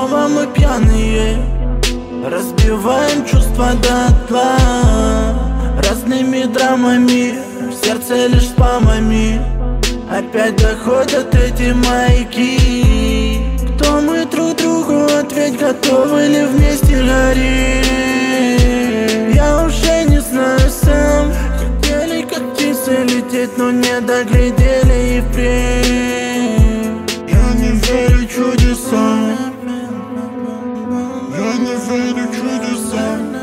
Снова мы пьяные, разбиваем чувства дотла разными драмами, в сердце лишь спамами. Опять доходят эти маяки. Кто мы друг другу, ответь, готовы ли вместе гореть? Я уже не знаю сам. Хотели как птицы лететь, но не доглядели и впредь. Я не верю чудесам. Я не верю чудесам.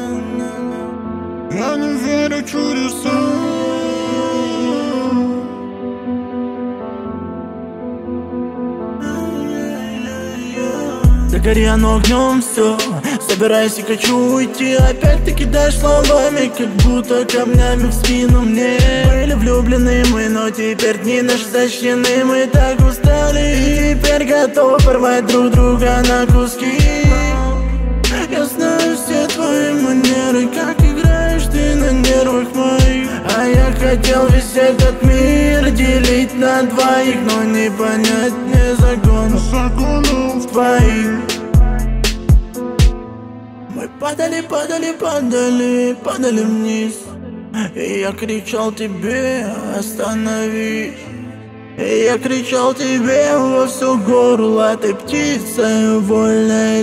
Я не верю чудесам. Загори оно огнем, все, собирайся, хочу уйти. Опять ты кидаешь словами, как будто камнями в спину мне. Были влюблены мы, но теперь дни наши защищены. Мы так устали и теперь готовы порвать друг друга на куски. Я знаю все твои манеры, как играешь ты на нервах моих. А я хотел весь этот мир делить на двоих, но не понять мне законов твоих. Мы падали, падали, падали, падали вниз, и я кричал тебе, остановись. И я кричал тебе во все горло, ты птица, вольно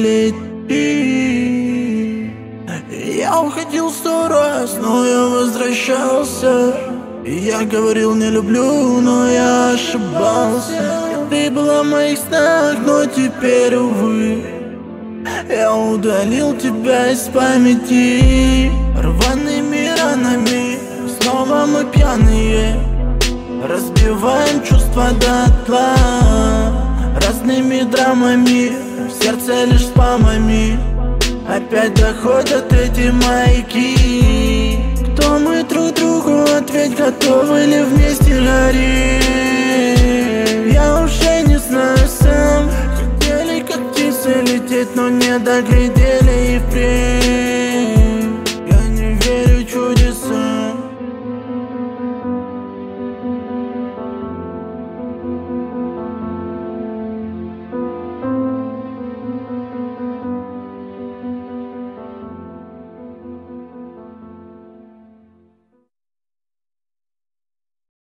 лети. Я уходил 100 раз, но я возвращался. И я говорил не люблю, но я ошибался. Ты была в моих снах, но теперь, увы, я удалил тебя из памяти. Рваными ранами снова мы пьяные, разбиваем чувства дотла разными драмами, в сердце лишь спамами. Опять доходят эти маяки. Кто мы друг другу, ответь, готовы ли вместе гореть?